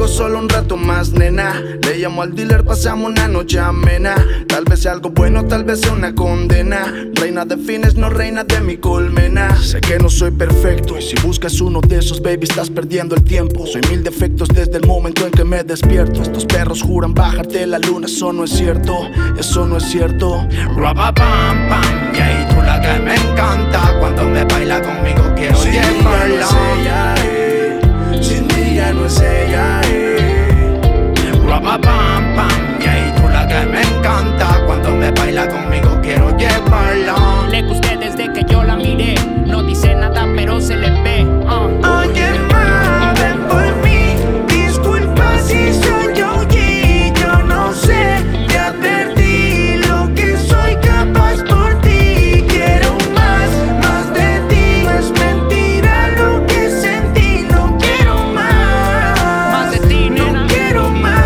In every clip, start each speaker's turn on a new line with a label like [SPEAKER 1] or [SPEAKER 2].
[SPEAKER 1] contigo solo un rato más, nena. Le llamo al dealer, pasamos una noche amena. Tal vez sea algo bueno, tal vez sea una condena. Reina de fines, no reina de mi colmena. Sé que no soy perfecto y si buscas uno de esos, baby, estás perdiendo el tiempo. Soy mil defectos desde el momento en que me despierto. Estos perros juran bajarte la luna, eso no es cierto, eso no es cierto.
[SPEAKER 2] Rapa pam pam, y ahí tú la que me encanta. Cuando me baila conmigo quiero llevarla.
[SPEAKER 1] Sin mí ya no es ella,
[SPEAKER 2] Rapa pam pam, y ahí tú la que me encanta. Cuando me baila conmigo quiero llevarla.
[SPEAKER 3] Le gusté desde que yo la miré. No dice nada pero se le ve.
[SPEAKER 2] Oye ma, ven por mí. Disculpa si soy OG, yo no sé. Te advertí lo que soy capaz por ti. Quiero más de ti. No es mentira lo que sentí. No quiero más
[SPEAKER 3] de ti, nena.
[SPEAKER 2] No quiero más.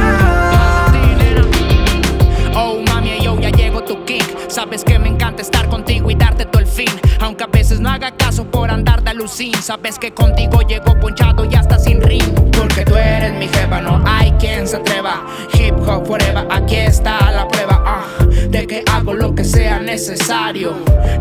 [SPEAKER 3] Oh mami, yo ya llegó tu king. Sabes que me encanta estar contigo y darte todo el fin. Aunque a veces no haga caso por andar de alucin. Sabes que contigo llego ponchado y hasta sin ring. Porque tú eres mi jefa, no hay quien se atreva. Hip hop forever, aquí está la prueba de que hago lo que sea necesario.